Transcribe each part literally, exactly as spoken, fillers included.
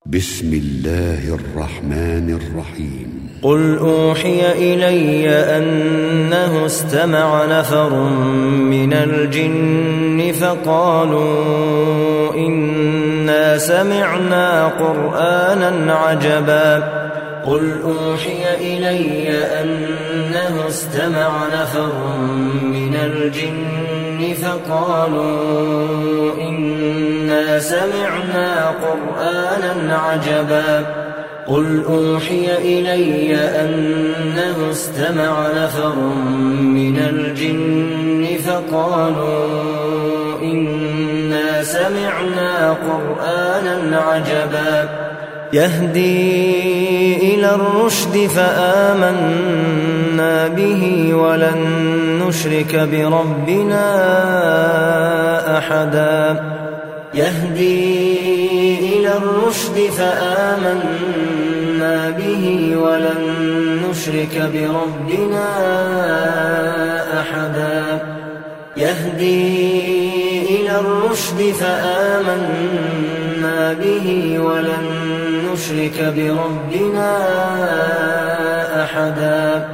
بسم الله الرحمن الرحيم قل أوحي إلي أنه استمع نفر من الجن فقالوا إنا سمعنا قرآنا عجبا قل أوحي إلي أنه استمع نفر من الجن فقالوا إنا سمعنا قرآنا عجبا قل أوحي إلي أنه استمع نفر من الجن فقالوا إنا سمعنا قرآنا عجبا يهدي إلى الرشد فآمنا به ولن نشرك بربنا أحدا يهدي إلى الرشد فآمنا به ولن نشرك بربنا أحدا يهدي إلى الرشد فآمنا به ولن نشرك بربنا أحدا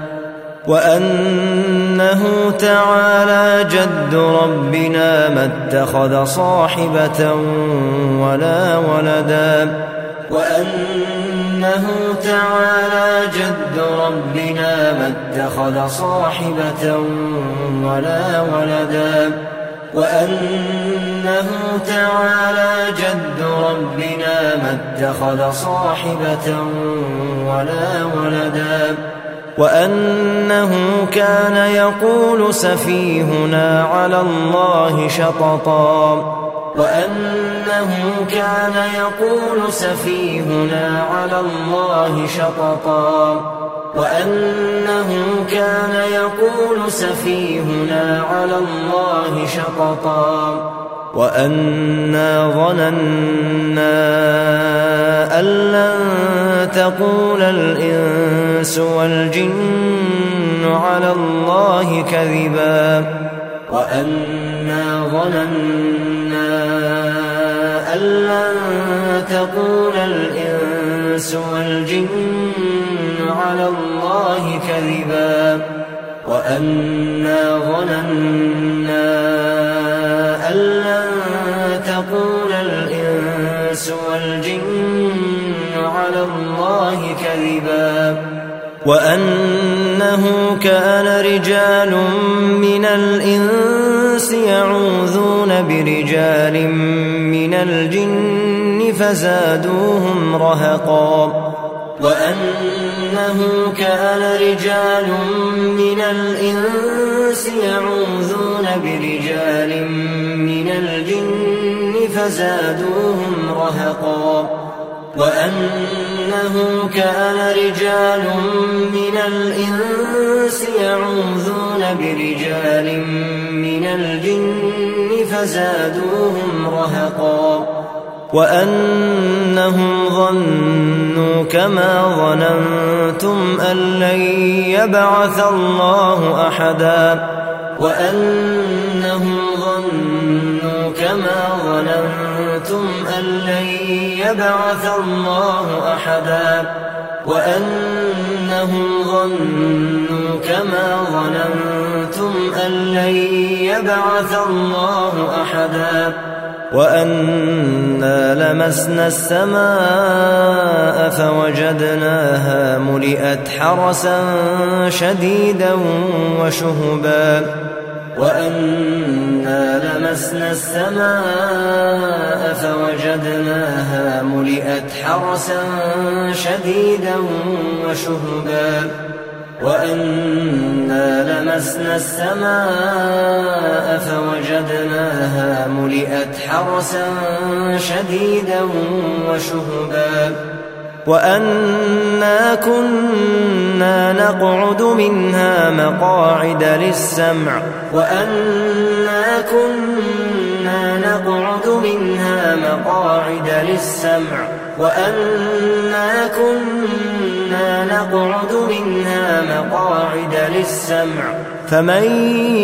وأنه تعالى جد ربنا ما اتخذ صاحبة ولا ولدا وأنه تعالى جد ربنا ما اتخذ صاحبة ولا ولدا وأنه تعالى جد ربنا ما اتخذ صاحبة ولا ولدا وأنه كان يقول سفيهنا على الله شططا وأنه كان يقول سفيهنا على الله شططا وأنه كان يقول سفيهنا على الله شططا وأنا ظننا أن لن تقول الإنس والجن على الله كذبا وأنا ظننا أن لن تقول الإنس والجن على الله كذبا وأنا ظننا أن لن تقول الإنس والجن على الله كذبا وأنه كان رجال من الإنس يعوذون برجال من الجن فزادوهم رهقا وأنه كان رجال من الإنس يعوذون برجال من الجن فزادوهم رهقا وأنه كان رجال من الإنس يعوذون برجال من الجن فزادوهم رهقا وأنهم ظنوا كما ظننتم أن لن يبعث الله أحدا وأنهم ظنوا كما ظننتم أن لن يبعث الله أحدا وأنهم ظنوا كما ظننتم أن لن يبعث الله أحدا وأنا لمسنا السماء فوجدناها ملئت حرسا شديدا وشهبا وأنا لمسنا السماء فوجدناها ملئت حرسا شديدا وشهبا وأنا لمسنا السماء فوجدناها ملئت حرسا شديدا وشهبا وأنا كنا نقعد منها مقاعد للسمع وأنا كنا نقعد منها مقاعد للسمع وأنا كنا نقعد منها مقاعد للسمع فمن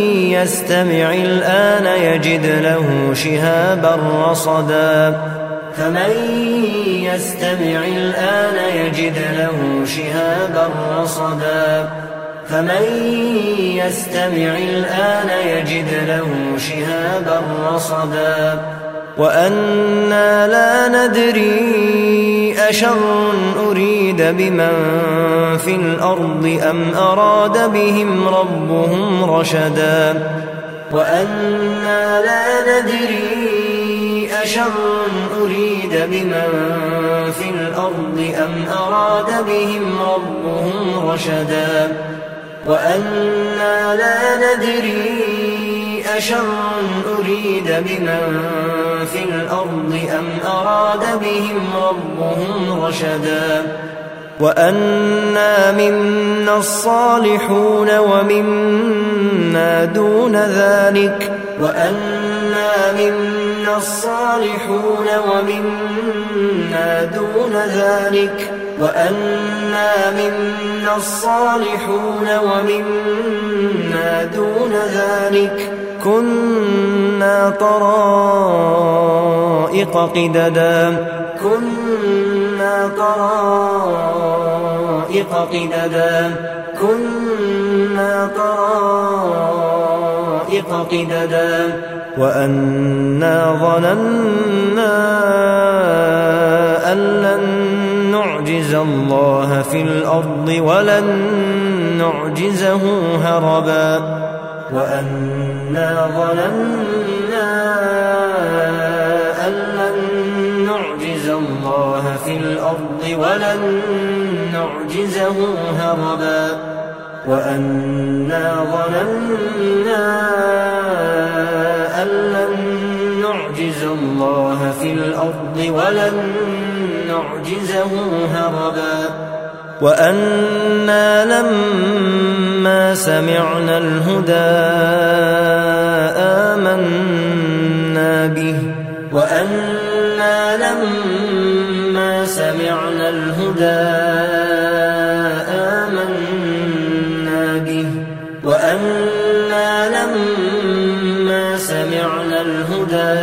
يستمع الآن يجد له شهابا رصدا فمن يستمع الآن يجد له شهابا رصدا فمن يستمع الآن يجد له شهابا رصدا وأنا لا ندري أشر أريد بمن في الأرض أم أراد بهم ربهم رشدا وأنا لا ندري أشر أريد بمن في الأرض أم أراد بهم ربهم رشدا وأنا لا ندري أشر أريد بمن في الأرض أم أراد بهم ربهم رشدا وأنا منا الصالحون ومنا دون ذلك وأنا منا الصالحون ومنا دون ذلك وأنا منا الصالحون ومنا دون ذلك كنا طرائق قددا كنا طرائق قددا كنا طرائق قددا وأنا ظننا أن لن نعجز الله في الأرض ولن نعجزه هربا وأنا ظننا أن لن نعجز الله في الأرض ولن نعجزه هربا وأنا ظننا أن لن نعجز الله في الأرض ولن نعجزه هربا وأنا لما سمعنا الهدى آمنا به وأنا لما سمعنا الهدى آمنا به وأنا لما سمعنا الهدى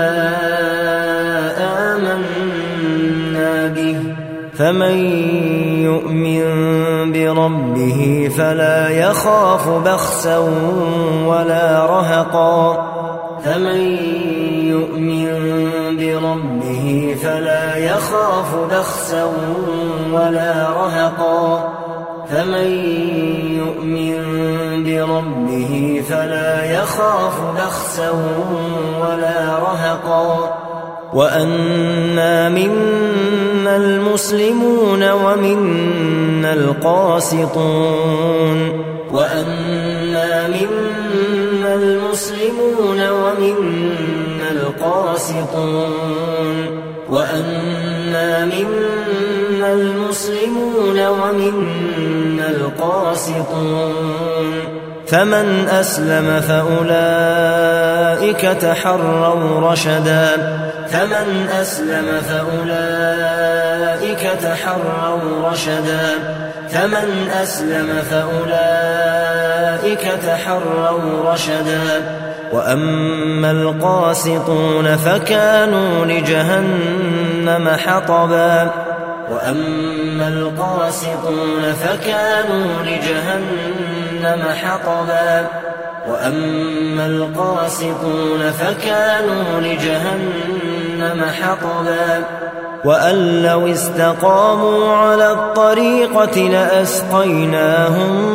آمنا به فمن يؤمن بربه فلا يخاف بخسا ولا رهقا فمن يؤمن بربه فلا يخاف بخسا ولا رهقا فمن يؤمن بربه فلا يخاف بخسا ولا رهقا وأنا منا المسلمون ومنا القاسطون وأنا منا المسلمون ومنا القاسطون وأنا منا المسلمون ومنا القاسطون فمن أسلم فأولئك تحروا رشدا فمن أسلم فأولئك تحروا رشدا فمن أسلم فأولئك تحروا رشدا وأما القاسطون فكانوا لجهنم حطبا وأما القاسطون فكانوا لجهنم حطبا وأما القاسطون فكانوا لجهنم حطبا وأن لو استقاموا على الطريقة لأسقيناهم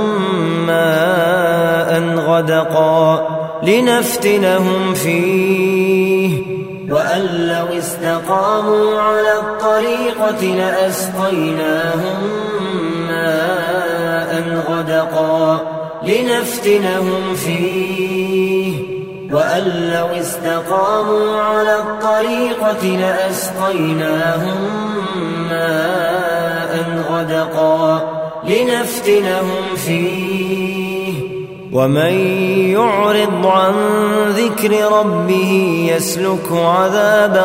ماء غدقا لنفتنهم فيه وأن لو استقاموا على الطريقة لأسقيناهم ماء غدقا لنفتنهم فيه وأن لو استقاموا على الطريقة لأسقيناهم ماء غدقا لنفتنهم فيه ومن يعرض عن ذكر ربه يسلك عذابا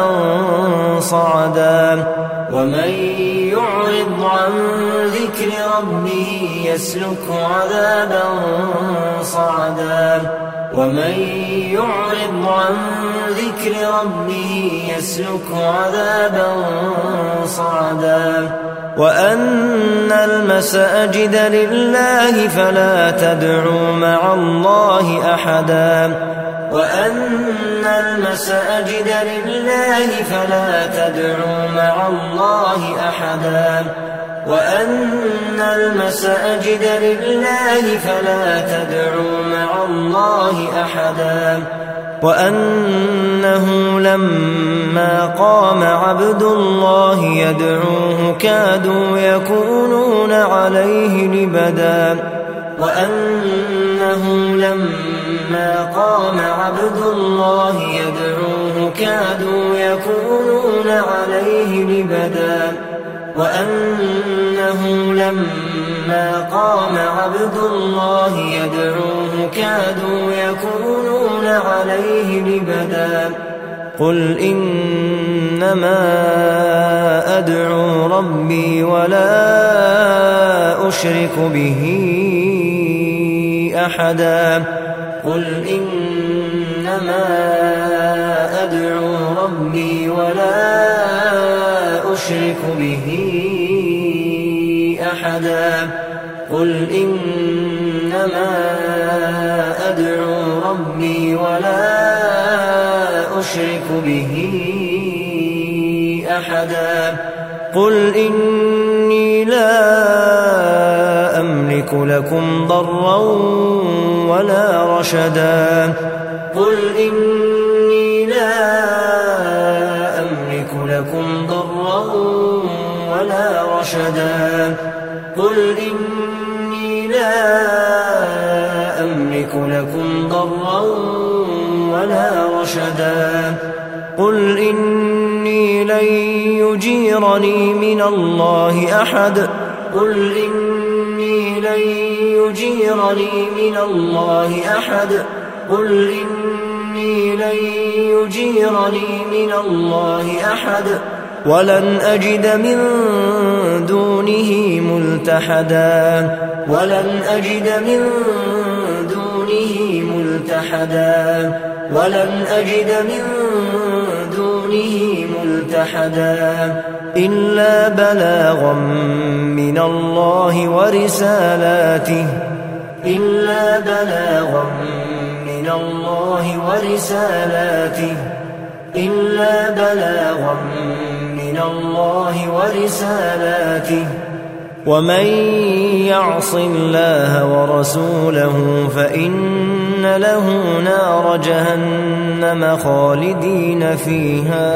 صعدا ومن يعرض عن ذكر ربه يسلك عذابا صعدا ومن يعرض عن ذكر ربه يسلكه عذابا صعدا وأن المساجد لله فلا تدعوا مع الله أحدا وأن المساجد لله فلا تدعوا مع الله أحدا وأن المساجد لله فلا تدعوا مع الله أحدا وأنه لما قام عبد الله يدعوه كادوا يكونون عليه لبدا وأنه لما قام عبد الله يدعوه كادوا يكونون عليه لبدا وأنه لما قام عبد الله يدعوه كادوا يكونون عليه لبدا قل إنما أدعو ربي ولا أشرك به أحدا قل إنما أدعو ربي ولا أشرك به أحدا قل إنما أدعو ربي ولا أشرك به أحدا قل إني لا أملك لكم ضرا ولا رشدا قل إني لا أملك لكم ضرا ولا رشدا قل إني لا أملك لكم ضرا ولا رشدا قل إني لن يجيرني من الله أحد قل إني لن يجيرني من الله أحد قل إني لن يجيرني من الله أحد ولن أجد من دونه ملتحدا ولن أجد من دونه ملتحدا ولن أجد من دونه ملتحدا إلا بلاغا من الله ورسالاته إلا بلاغا من الله ورسالاته إلا بلاغا من الله ورسالاته ومن يعص الله ورسوله فإن له نار جهنم خالدين فيها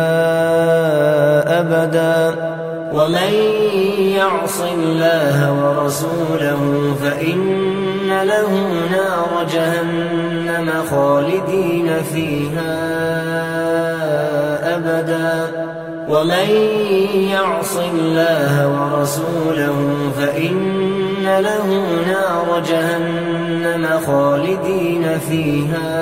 أبدا ومن يعص الله ورسوله فإن له نار جهنم خالدين فيها أبدا ومن يعص الله ورسوله فإن له نار جهنم خالدين فيها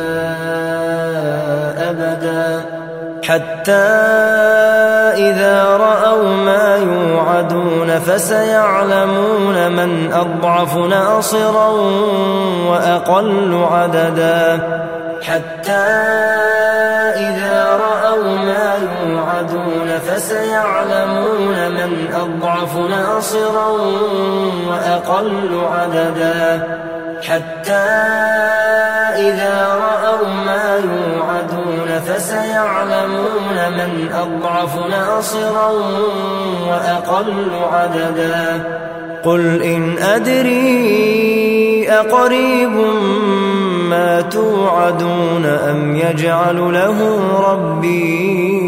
أبدا حتى إذا رأوا ما يوعدون فسيعلمون من أضعف ناصرا وأقل عددا حتى إذا رأوا ما يوعدون فسيعلمون من أضعف ناصرا وأقل عددا حتى إذا رأوا ما يوعدون فسيعلمون من أضعف ناصرا وأقل عددا قل إن أدري أقريب ما توعدون أم يجعل له ربي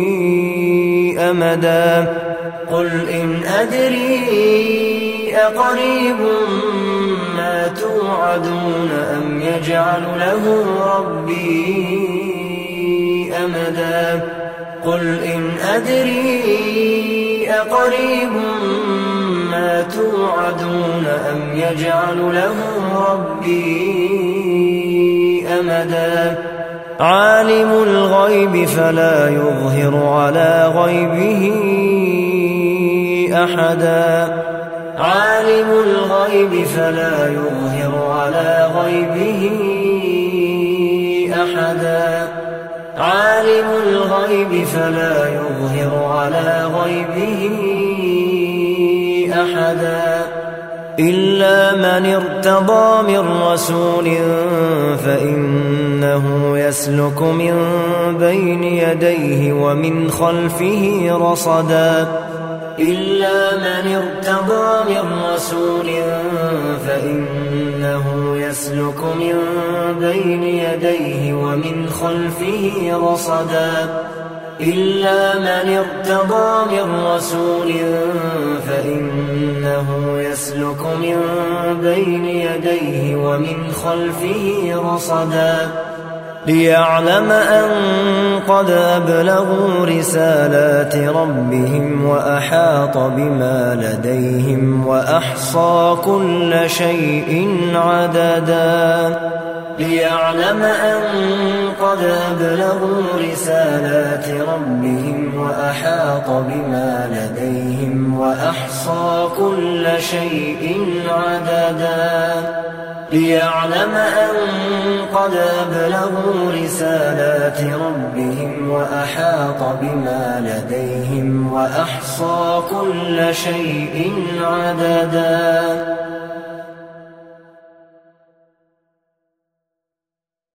أمدا قل إن أدري أقريب ما توعدون أم يجعل له ربي أمدا قل إن أدري أقريب ما توعدون أم يجعل له ربي أمدا عالم الغيب فلا يظهر على غيبه أحدا عالم الغيب فلا يظهر على غيبه أحدا عالم الغيب فلا يظهر على غيبه أحدا إلا من ارتضى من رسول فإنه يسلك من بين يديه ومن خلفه رصدا إلا من ارتضى من رسول فإنه يسلك من بين يديه ومن خلفه رصدا إلا من ارتضى من رسول فإنه يسلك من بين يديه ومن خلفه رصدا ليعلم أن قد أبلغوا رسالات ربهم وأحاط بما لديهم وأحصى كل شيء عددا ليعلم أن قد أبلغوا رسالات ربهم وأحاط بما لديهم وأحصى كل شيء عددا ليعلم أن قد أبلغوا رسالات ربهم وأحاط بما لديهم وأحصى كل شيء عددا